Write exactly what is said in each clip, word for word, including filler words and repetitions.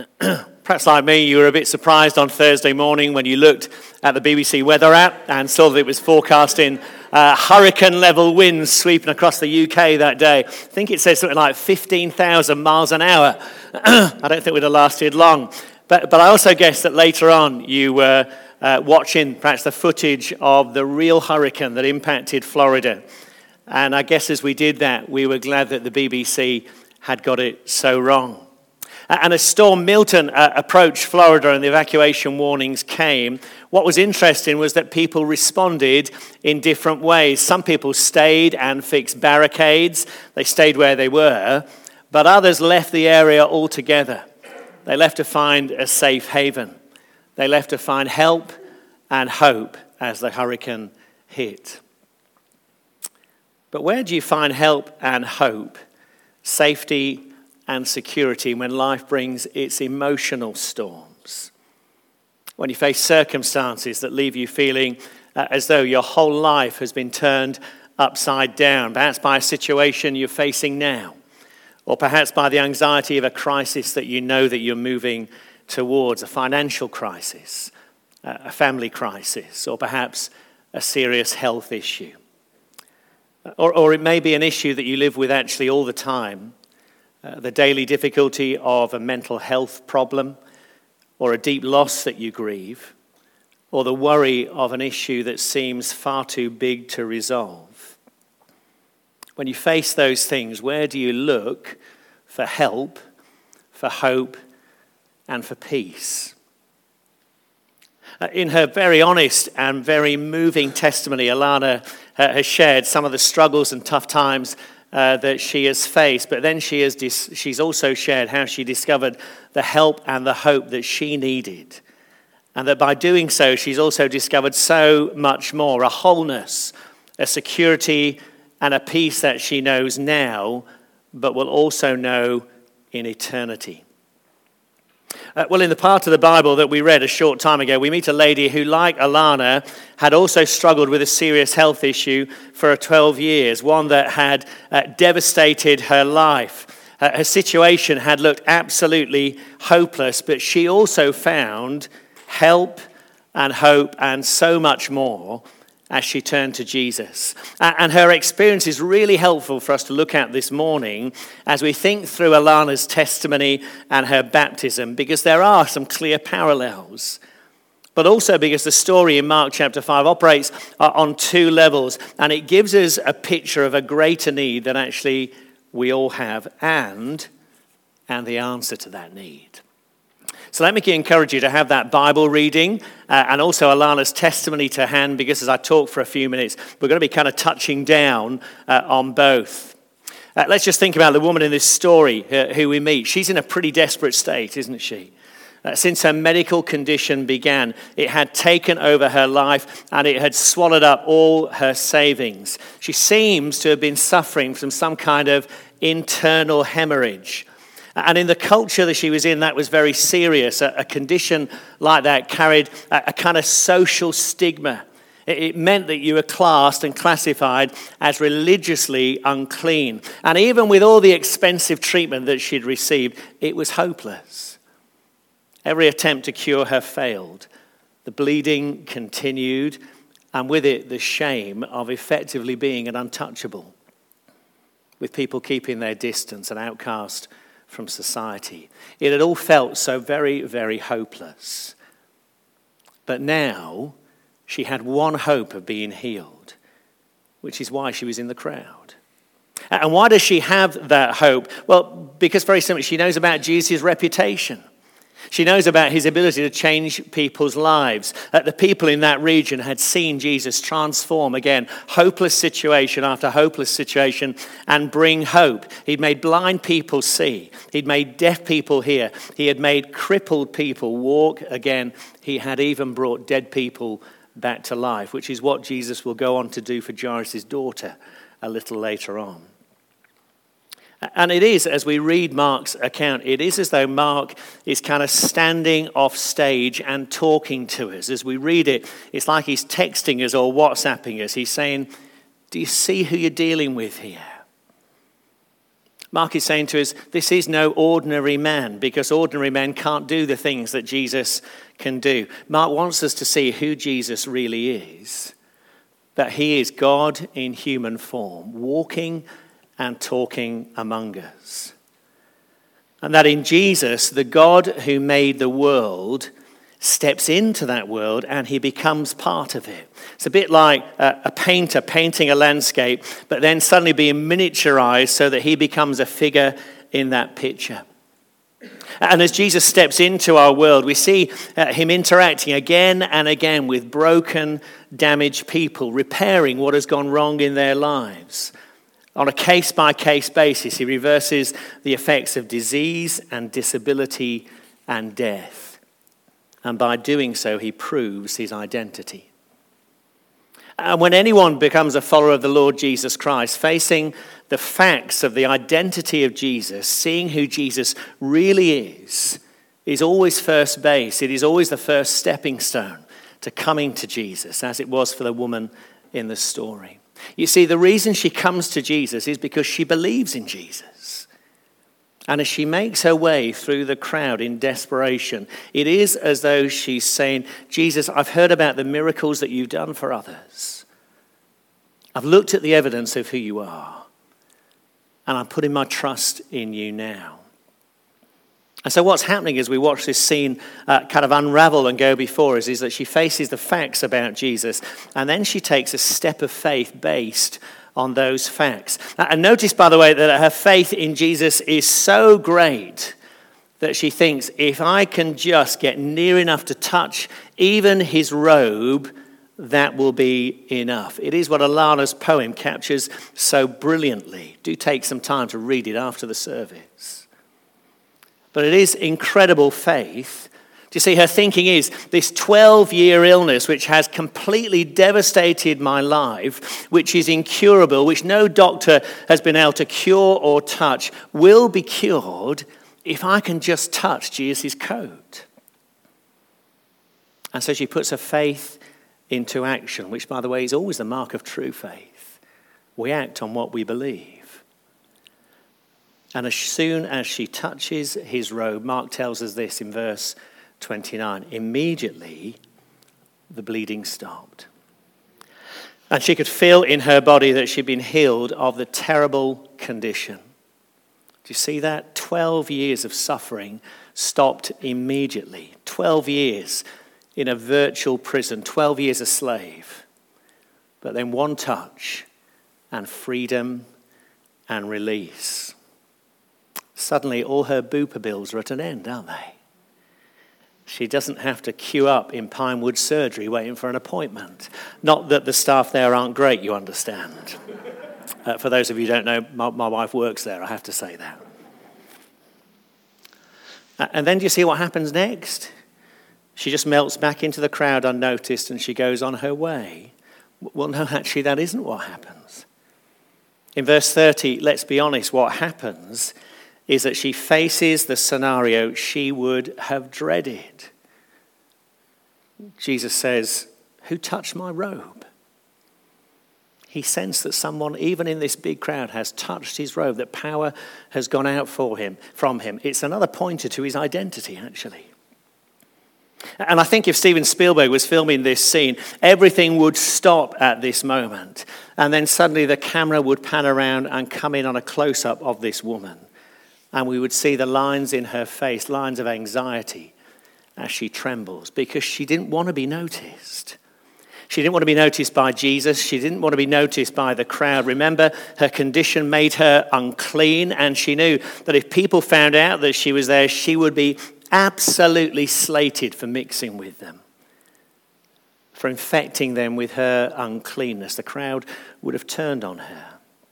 Perhaps like me, you were a bit surprised on Thursday morning when you looked at the B B C weather app and saw that it was forecasting uh, hurricane-level winds sweeping across the U K that day. I think it says something like fifteen thousand miles an hour. I don't think we'd have lasted long. But, but I also guess that later on you were uh, watching perhaps the footage of the real hurricane that impacted Florida. And I guess as we did that, we were glad that the B B C had got it so wrong. And as Storm Milton uh, approached Florida and the evacuation warnings came, what was interesting was that people responded in different ways. Some people stayed and fixed barricades. They stayed where they were. But others left the area altogether. They left to find a safe haven. They left to find help and hope as the hurricane hit. But where do you find help and hope, safety and security when life brings its emotional storms? When you face circumstances that leave you feeling uh, as though your whole life has been turned upside down, perhaps by a situation you're facing now, or perhaps by the anxiety of a crisis that you know that you're moving towards, a financial crisis, uh, a family crisis, or perhaps a serious health issue. Or, or it may be an issue that you live with actually all the time, uh, the daily difficulty of a mental health problem, or a deep loss that you grieve, or the worry of an issue that seems far too big to resolve. When you face those things, where do you look for help, for hope, and for peace? In her very honest and very moving testimony, Alana uh, has shared some of the struggles and tough times uh, that she has faced, but then she has dis- she's also shared how she discovered the help and the hope that she needed, and that by doing so, she's also discovered so much more, a wholeness, a security, and a peace that she knows now, but will also know in eternity. Uh, well, in the part of the Bible that we read a short time ago, we meet a lady who, like Alana, had also struggled with a serious health issue for twelve years, one that had uh, devastated her life. Uh, her situation had looked absolutely hopeless, but she also found help and hope and so much more as she turned to Jesus. And her experience is really helpful for us to look at this morning as we think through Alana's testimony and her baptism, because there are some clear parallels. But also because the story in Mark chapter five operates on two levels, and it gives us a picture of a greater need that actually we all have, and, and the answer to that need. So let me encourage you to have that Bible reading uh, and also Alana's testimony to hand, because as I talk for a few minutes, we're going to be kind of touching down uh, on both. Uh, let's just think about the woman in this story uh, who we meet. She's in a pretty desperate state, isn't she? Uh, since her medical condition began, it had taken over her life and it had swallowed up all her savings. She seems to have been suffering from some kind of internal hemorrhage. And in the culture that she was in, that was very serious. A, a condition like that carried a, a kind of social stigma. It, it meant that you were classed and classified as religiously unclean. And even with all the expensive treatment that she'd received, it was hopeless. Every attempt to cure her failed. The bleeding continued, and with it, the shame of effectively being an untouchable, with people keeping their distance and outcast from society. It had all felt so very, very hopeless. But now she had one hope of being healed, which is why she was in the crowd. And why does she have that hope? Well, because very simply, she knows about Jesus' reputation. She knows about his ability to change people's lives. Uh, the people in that region had seen Jesus transform, again, hopeless situation after hopeless situation, and bring hope. He'd made blind people see. He'd made deaf people hear. He had made crippled people walk again. He had even brought dead people back to life, which is what Jesus will go on to do for Jairus' daughter a little later on. And it is, as we read Mark's account, it is as though Mark is kind of standing off stage and talking to us. As we read it, it's like he's texting us or WhatsApping us. He's saying, do you see who you're dealing with here? Mark is saying to us, this is no ordinary man, because ordinary men can't do the things that Jesus can do. Mark wants us to see who Jesus really is, that he is God in human form, walking and talking among us. And that in Jesus, the God who made the world steps into that world and he becomes part of it. It's a bit like a, a painter painting a landscape, but then suddenly being miniaturized so that he becomes a figure in that picture. And as Jesus steps into our world, we see uh, him interacting again and again with broken, damaged people, repairing what has gone wrong in their lives. On a case-by-case basis, he reverses the effects of disease and disability and death. And by doing so, he proves his identity. And when anyone becomes a follower of the Lord Jesus Christ, facing the facts of the identity of Jesus, seeing who Jesus really is, is always first base. It is always the first stepping stone to coming to Jesus, as it was for the woman in the story. You see, the reason she comes to Jesus is because she believes in Jesus. And as she makes her way through the crowd in desperation, it is as though she's saying, Jesus, I've heard about the miracles that you've done for others. I've looked at the evidence of who you are, and I'm putting my trust in you now. And so what's happening as we watch this scene uh, kind of unravel and go before us is that she faces the facts about Jesus, and then she takes a step of faith based on those facts. And notice, by the way, that her faith in Jesus is so great that she thinks, if I can just get near enough to touch even his robe, that will be enough. It is what Alana's poem captures so brilliantly. Do take some time to read it after the service. But it is incredible faith. Do you see, her thinking is, this twelve-year illness which has completely devastated my life, which is incurable, which no doctor has been able to cure or touch, will be cured if I can just touch Jesus' coat. And so she puts her faith into action, which, by the way, is always the mark of true faith. We act on what we believe. And as soon as she touches his robe, Mark tells us this in verse twenty-nine, immediately the bleeding stopped. And she could feel in her body that she'd been healed of the terrible condition. Do you see that? Twelve years of suffering stopped immediately. Twelve years in a virtual prison. Twelve years a slave. But then one touch and freedom and release. Suddenly all her Bupa bills are at an end, aren't they? She doesn't have to queue up in Pinewood Surgery waiting for an appointment. Not that the staff there aren't great, you understand. Uh, for those of you who don't know, my, my wife works there, I have to say that. Uh, and then do you see what happens next? She just melts back into the crowd unnoticed and she goes on her way. Well, no, actually, that isn't what happens. In verse thirty, let's be honest, what happens is that she faces the scenario she would have dreaded. Jesus says, who touched my robe? He sensed that someone, even in this big crowd, has touched his robe, that power has gone out for him, from him. It's another pointer to his identity, actually. And I think if Steven Spielberg was filming this scene, everything would stop at this moment. And then suddenly the camera would pan around and come in on a close-up of this woman. And we would see the lines in her face, lines of anxiety as she trembles, because she didn't want to be noticed. She didn't want to be noticed by Jesus. She didn't want to be noticed by the crowd. Remember, her condition made her unclean, and she knew that if people found out that she was there, she would be absolutely slated for mixing with them, for infecting them with her uncleanness. The crowd would have turned on her.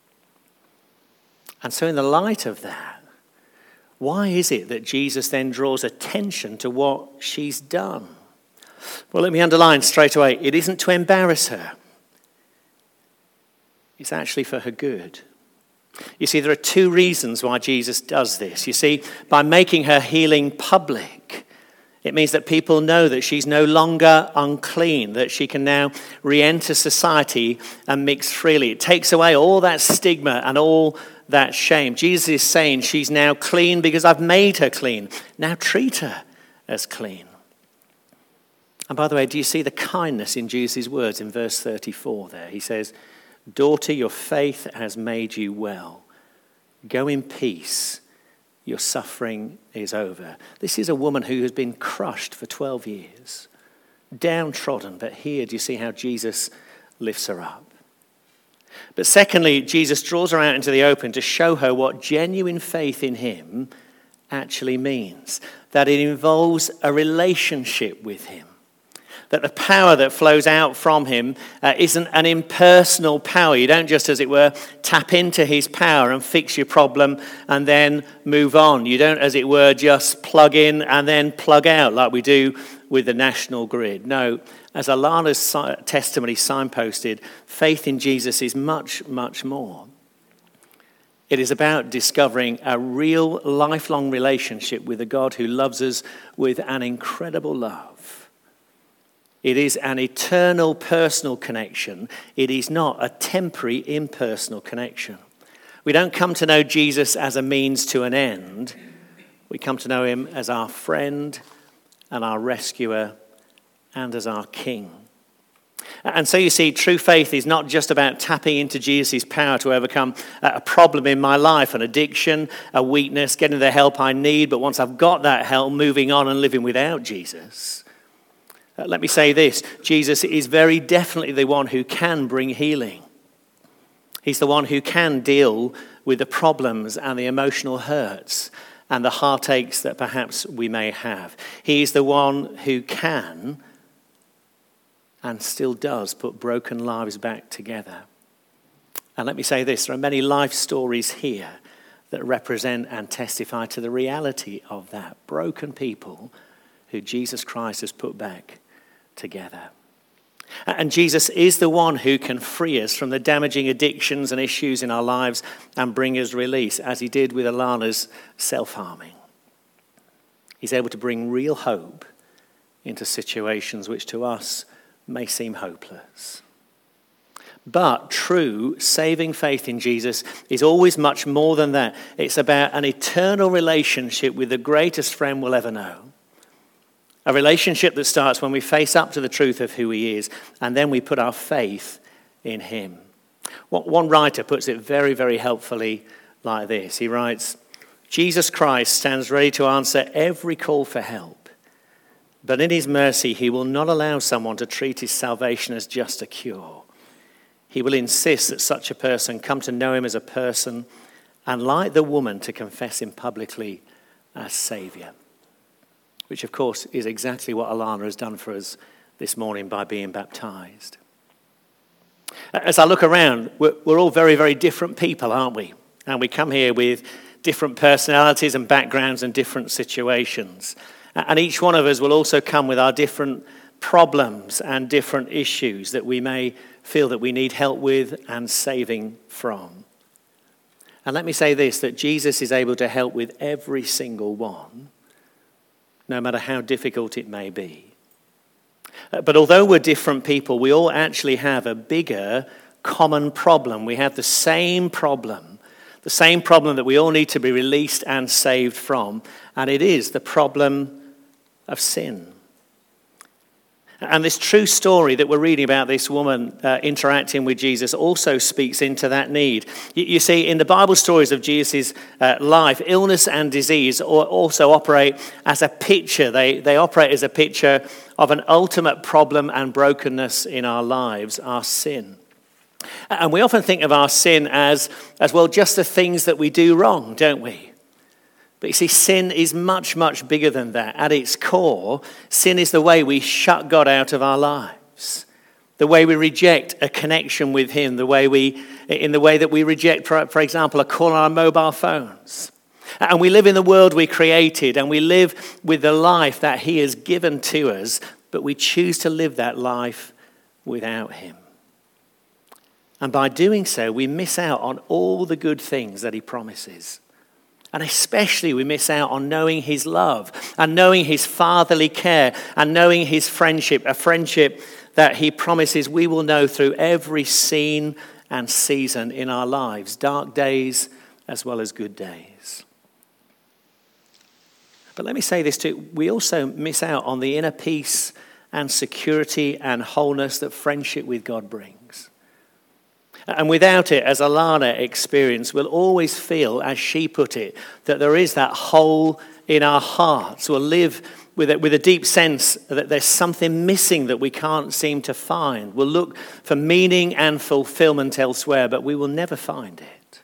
And so in the light of that, why is it that Jesus then draws attention to what she's done? Well, let me underline straight away, it isn't to embarrass her. It's actually for her good. You see, there are two reasons why Jesus does this. You see, by making her healing public, it means that people know that she's no longer unclean, that she can now re-enter society and mix freely. It takes away all that stigma and all that shame. Jesus is saying she's now clean because I've made her clean. Now treat her as clean. And by the way, do you see the kindness in Jesus' words in verse thirty-four there? He says, daughter, your faith has made you well. Go in peace. Your suffering is over. This is a woman who has been crushed for twelve years, downtrodden. But here, do you see how Jesus lifts her up? But secondly, Jesus draws her out into the open to show her what genuine faith in him actually means. That it involves a relationship with him. That the power that flows out from him uh, isn't an impersonal power. You don't just, as it were, tap into his power and fix your problem and then move on. You don't, as it were, just plug in and then plug out like we do with the national grid. No, as Alana's testimony signposted, faith in Jesus is much, much more. It is about discovering a real lifelong relationship with a God who loves us with an incredible love. It is an eternal personal connection. It is not a temporary impersonal connection. We don't come to know Jesus as a means to an end. We come to know him as our friend and our rescuer and as our king. And so you see, true faith is not just about tapping into Jesus' power to overcome a problem in my life, an addiction, a weakness, getting the help I need, but once I've got that help, moving on and living without Jesus. Uh, let me say this, Jesus is very definitely the one who can bring healing. He's the one who can deal with the problems and the emotional hurts and the heartaches that perhaps we may have. He's the one who can and still does put broken lives back together. And let me say this, there are many life stories here that represent and testify to the reality of that. Broken people who Jesus Christ has put back together. And Jesus is the one who can free us from the damaging addictions and issues in our lives and bring us release, as he did with Alana's self-harming. He's able to bring real hope into situations which to us may seem hopeless. But true saving faith in Jesus is always much more than that. It's about an eternal relationship with the greatest friend we'll ever know. A relationship that starts when we face up to the truth of who he is, and then we put our faith in him. One writer puts it very, very helpfully like this. He writes, Jesus Christ stands ready to answer every call for help, but in his mercy, he will not allow someone to treat his salvation as just a cure. He will insist that such a person come to know him as a person, and like the woman, to confess him publicly as Saviour. Which, of course, is exactly what Alana has done for us this morning by being baptized. As I look around, we're, we're all very, very different people, aren't we? And we come here with different personalities and backgrounds and different situations. And each one of us will also come with our different problems and different issues that we may feel that we need help with and saving from. And let me say this, that Jesus is able to help with every single one, no matter how difficult it may be. But although we're different people, we all actually have a bigger common problem. We have the same problem, the same problem that we all need to be released and saved from, and it is the problem of sin. And this true story that we're reading about this woman uh, interacting with Jesus also speaks into that need. You, you see, in the Bible stories of Jesus' uh, life, illness and disease also operate as a picture. They, they operate as a picture of an ultimate problem and brokenness in our lives, our sin. And we often think of our sin as, as well, just the things that we do wrong, don't we? But you see, sin is much, much bigger than that. At its core, sin is the way we shut God out of our lives, the way we reject a connection with him, the way we, in the way that we reject, for, for example, a call on our mobile phones. And we live in the world we created, and we live with the life that he has given to us, but we choose to live that life without him. And by doing so, we miss out on all the good things that he promises. And especially we miss out on knowing his love and knowing his fatherly care and knowing his friendship, a friendship that he promises we will know through every scene and season in our lives, dark days as well as good days. But let me say this too, we also miss out on the inner peace and security and wholeness that friendship with God brings. And without it, as Alana experienced, we'll always feel, as she put it, that there is that hole in our hearts. We'll live with a, with a deep sense that there's something missing that we can't seem to find. We'll look for meaning and fulfillment elsewhere, but we will never find it.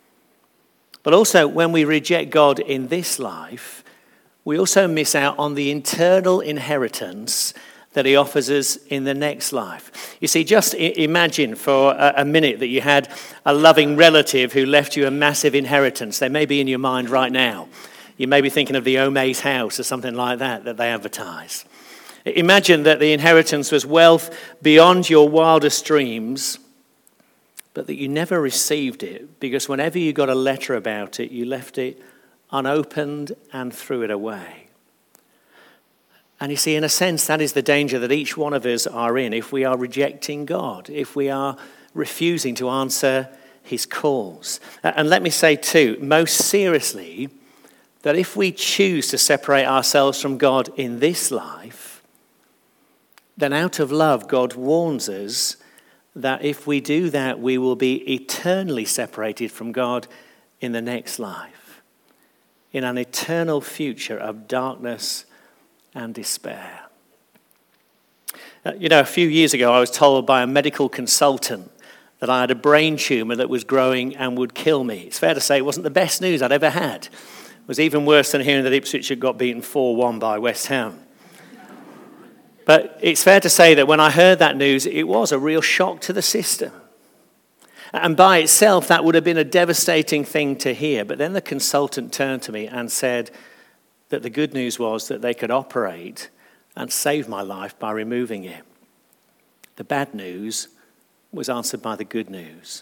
But also, when we reject God in this life, we also miss out on the eternal inheritance that he offers us in the next life. You see, just imagine for a minute that you had a loving relative who left you a massive inheritance. They may be in your mind right now. You may be thinking of the Omaze house or something like that that they advertise. Imagine that the inheritance was wealth beyond your wildest dreams, but that you never received it because whenever you got a letter about it, you left it unopened and threw it away. And you see, in a sense, that is the danger that each one of us are in if we are rejecting God, if we are refusing to answer his calls. And let me say too, most seriously, that if we choose to separate ourselves from God in this life, then out of love, God warns us that if we do that, we will be eternally separated from God in the next life, in an eternal future of darkness and despair. Uh, you know, a few years ago, I was told by a medical consultant that I had a brain tumour that was growing and would kill me. It's fair to say it wasn't the best news I'd ever had. It was even worse than hearing that Ipswich had got beaten four one by West Ham. But it's fair to say that when I heard that news, it was a real shock to the system. And by itself, that would have been a devastating thing to hear. But then the consultant turned to me and said that the good news was that they could operate and save my life by removing it. The bad news was answered by the good news.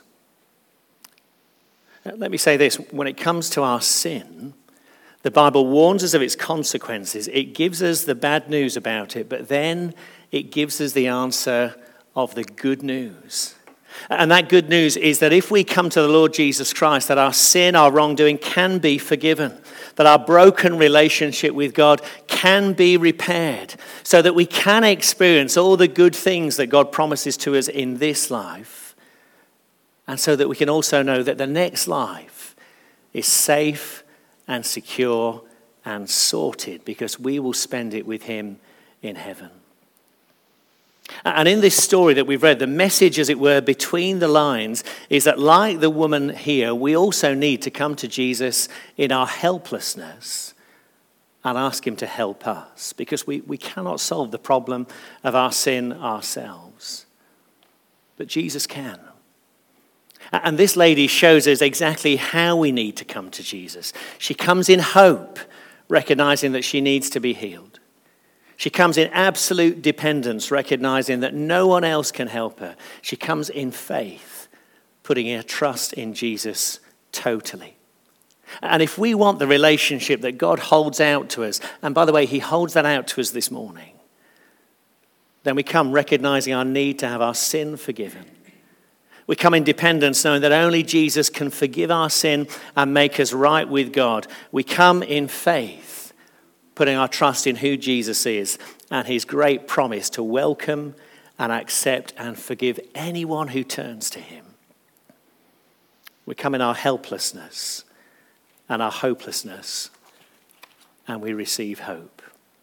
Let me say this. When it comes to our sin, the Bible warns us of its consequences. It gives us the bad news about it, but then it gives us the answer of the good news. And that good news is that if we come to the Lord Jesus Christ, that our sin, our wrongdoing can be forgiven, that our broken relationship with God can be repaired, so that we can experience all the good things that God promises to us in this life, and so that we can also know that the next life is safe and secure and sorted, because we will spend it with him in heaven. And in this story that we've read, the message, as it were, between the lines is that, like the woman here, we also need to come to Jesus in our helplessness and ask him to help us, because we, we cannot solve the problem of our sin ourselves. But Jesus can. And this lady shows us exactly how we need to come to Jesus. She comes in hope, recognizing that she needs to be healed. She comes in absolute dependence, recognizing that no one else can help her. She comes in faith, putting her trust in Jesus totally. And if we want the relationship that God holds out to us, and by the way, he holds that out to us this morning, then we come recognizing our need to have our sin forgiven. We come in dependence, knowing that only Jesus can forgive our sin and make us right with God. We come in faith, putting our trust in who Jesus is and his great promise to welcome and accept and forgive anyone who turns to him. We come in our helplessness and our hopelessness, and we receive hope.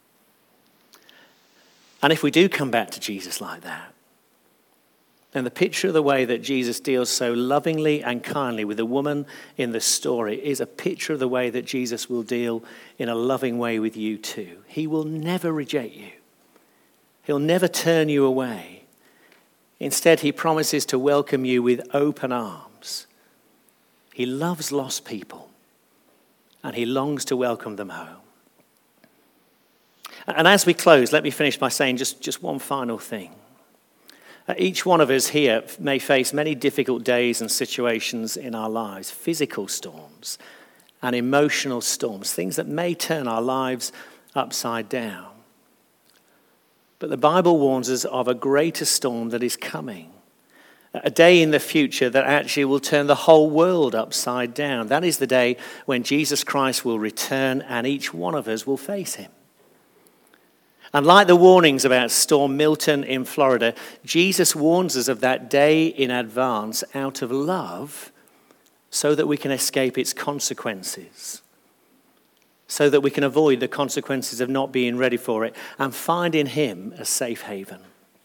And if we do come back to Jesus like that, then the picture of the way that Jesus deals so lovingly and kindly with the woman in the story is a picture of the way that Jesus will deal in a loving way with you too. He will never reject you. He'll never turn you away. Instead, he promises to welcome you with open arms. He loves lost people, and he longs to welcome them home. And as we close, let me finish by saying just, just one final thing. Each one of us here may face many difficult days and situations in our lives, physical storms and emotional storms, things that may turn our lives upside down. But the Bible warns us of a greater storm that is coming, A day in the future that actually will turn the whole world upside down. That is the day when Jesus Christ will return and each one of us will face him. And like the warnings about Storm Milton in Florida, Jesus warns us of that day in advance out of love so that we can escape its consequences, so that we can avoid the consequences of not being ready for it and find in him a safe haven.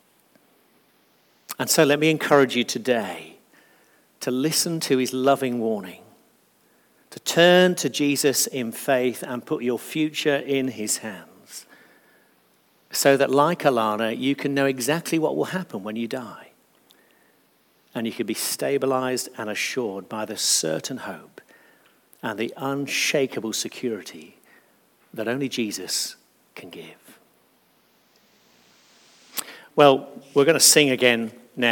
And so let me encourage you today to listen to his loving warning, to turn to Jesus in faith and put your future in his hands, so that like Alana, you can know exactly what will happen when you die. And you can be stabilized and assured by the certain hope and the unshakable security that only Jesus can give. Well, we're going to sing again